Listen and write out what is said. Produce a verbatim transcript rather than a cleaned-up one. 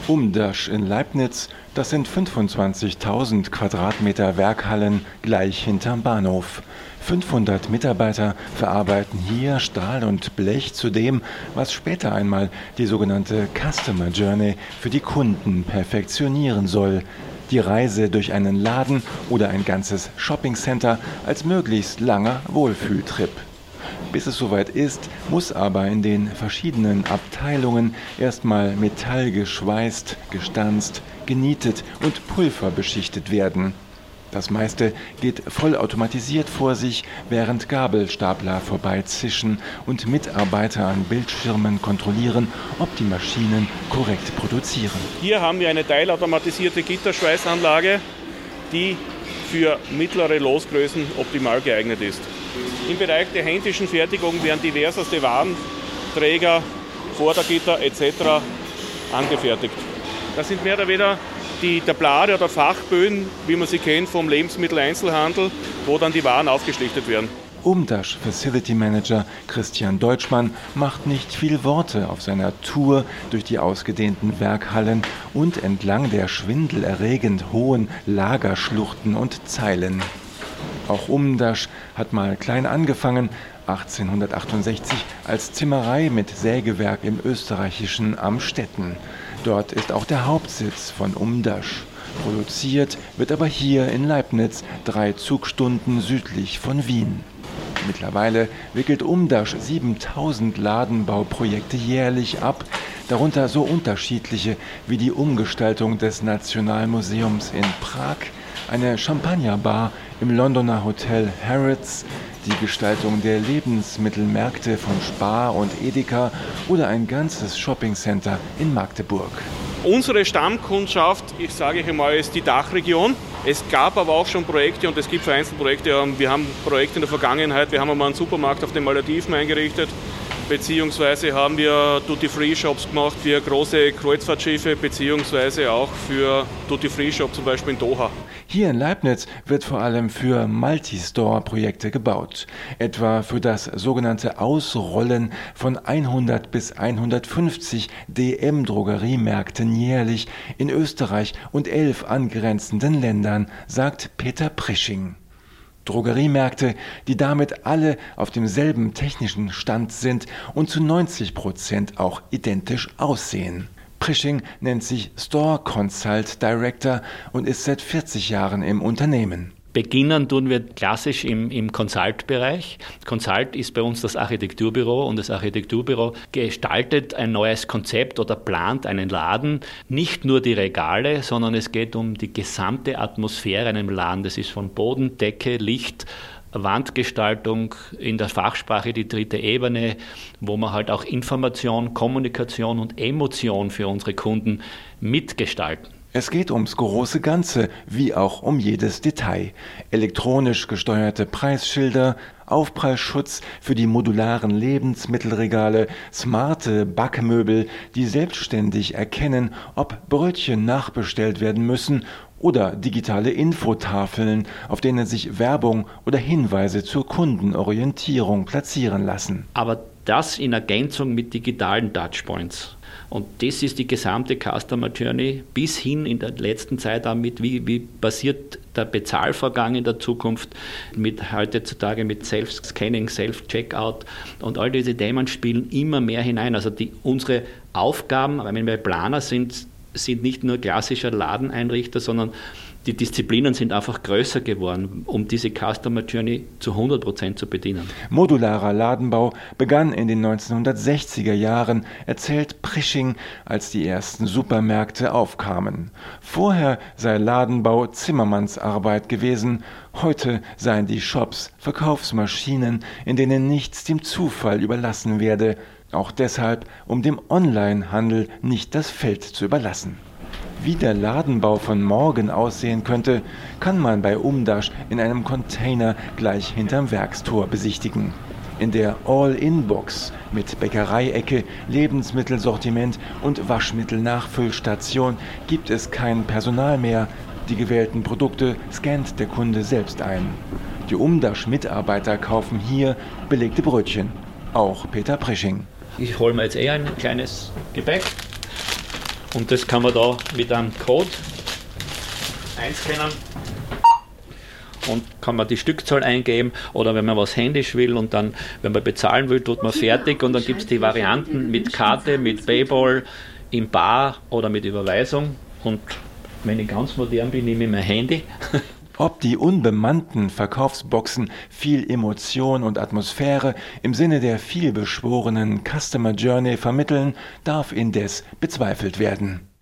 Umdasch in Leibnitz, das sind fünfundzwanzigtausend Quadratmeter Werkhallen gleich hinterm Bahnhof. fünfhundert Mitarbeiter verarbeiten hier Stahl und Blech zu dem, was später einmal die sogenannte Customer Journey für die Kunden perfektionieren soll. Die Reise durch einen Laden oder ein ganzes Shoppingcenter als möglichst langer Wohlfühltrip. Bis es soweit ist, muss aber in den verschiedenen Abteilungen erstmal Metall geschweißt, gestanzt, genietet und pulverbeschichtet werden. Das meiste geht vollautomatisiert vor sich, während Gabelstapler vorbeizischen und Mitarbeiter an Bildschirmen kontrollieren, ob die Maschinen korrekt produzieren. Hier haben wir eine teilautomatisierte Gitterschweißanlage, die für mittlere Losgrößen optimal geeignet ist. Im Bereich der händischen Fertigung werden diverseste Warenträger, Vordergitter et cetera angefertigt. Das sind mehr oder weniger die Tablare oder Fachböden, wie man sie kennt vom Lebensmitteleinzelhandel, wo dann die Waren aufgeschlichtet werden. Umdasch Facility Manager Christian Deutschmann macht nicht viel Worte auf seiner Tour durch die ausgedehnten Werkhallen und entlang der schwindelerregend hohen Lagerschluchten und Zeilen. Auch Umdasch hat mal klein angefangen, achtzehnhundertachtundsechzig als Zimmerei mit Sägewerk im österreichischen Amstetten. Dort ist auch der Hauptsitz von Umdasch. Produziert wird aber hier in Leibnitz, drei Zugstunden südlich von Wien. Mittlerweile wickelt Umdasch siebentausend Ladenbauprojekte jährlich ab, darunter so unterschiedliche wie die Umgestaltung des Nationalmuseums in Prag, eine Champagnerbar im Londoner Hotel Harrods, die Gestaltung der Lebensmittelmärkte von Spar und Edeka oder ein ganzes Shoppingcenter in Magdeburg. Unsere Stammkundschaft, ich sage einmal, ist die Dachregion. Es gab aber auch schon Projekte und es gibt vereinzelt Projekte. Wir haben Projekte in der Vergangenheit, wir haben einmal einen Supermarkt auf den Malediven eingerichtet, beziehungsweise haben wir Duty-Free-Shops gemacht für große Kreuzfahrtschiffe, beziehungsweise auch für Duty-Free-Shop zum Beispiel in Doha. Hier in Leibnitz wird vor allem für Multistore-Projekte gebaut, etwa für das sogenannte Ausrollen von hundert bis hundertfünfzig D M-Drogeriemärkten jährlich in Österreich und elf angrenzenden Ländern, sagt Peter Prisching. Drogeriemärkte, die damit alle auf demselben technischen Stand sind und zu neunzig Prozent auch identisch aussehen. Prisching nennt sich Store Consult Director und ist seit vierzig Jahren im Unternehmen. Beginnen tun wir klassisch im, im Consult-Bereich. Consult ist bei uns das Architekturbüro und das Architekturbüro gestaltet ein neues Konzept oder plant einen Laden. Nicht nur die Regale, sondern es geht um die gesamte Atmosphäre in einem Laden. Das ist von Boden, Decke, Licht, Wandgestaltung, in der Fachsprache die dritte Ebene, wo man halt auch Information, Kommunikation und Emotion für unsere Kunden mitgestalten. Es geht ums große Ganze, wie auch um jedes Detail. Elektronisch gesteuerte Preisschilder, Aufprallschutz für die modularen Lebensmittelregale, smarte Backmöbel, die selbstständig erkennen, ob Brötchen nachbestellt werden müssen, oder digitale Infotafeln, auf denen sich Werbung oder Hinweise zur Kundenorientierung platzieren lassen. Aber das in Ergänzung mit digitalen Touchpoints. Und das ist die gesamte Customer Journey bis hin in der letzten Zeit damit, wie, wie passiert der Bezahlvorgang in der Zukunft mit heutzutage mit Self-Scanning, Self-Checkout und all diese Themen spielen immer mehr hinein. Also die, unsere Aufgaben, wenn wir Planer sind, sind nicht nur klassischer Ladeneinrichter, sondern die Disziplinen sind einfach größer geworden, um diese Customer Journey zu hundert Prozent zu bedienen. Modularer Ladenbau begann in den neunzehnhundertsechziger Jahren, erzählt Prisching, als die ersten Supermärkte aufkamen. Vorher sei Ladenbau Zimmermannsarbeit gewesen, heute seien die Shops Verkaufsmaschinen, in denen nichts dem Zufall überlassen werde, auch deshalb, um dem Onlinehandel nicht das Feld zu überlassen. Wie der Ladenbau von morgen aussehen könnte, kann man bei Umdasch in einem Container gleich hinterm Werkstor besichtigen. In der All-In-Box mit Bäckereiecke, Lebensmittelsortiment und Waschmittelnachfüllstation gibt es kein Personal mehr. Die gewählten Produkte scannt der Kunde selbst ein. Die Umdasch-Mitarbeiter kaufen hier belegte Brötchen. Auch Peter Prisching. Ich hole mir jetzt eher ein kleines Gebäck Und das kann man da mit einem Code einscannen und kann man die Stückzahl eingeben, oder wenn man was händisch will und dann, wenn man bezahlen will, tut man fertig und dann gibt es die Varianten mit Karte, mit Payball, im Bar oder mit Überweisung. Und wenn ich ganz modern bin, nehme ich mein Handy. Ob die unbemannten Verkaufsboxen viel Emotion und Atmosphäre im Sinne der vielbeschworenen Customer Journey vermitteln, darf indes bezweifelt werden.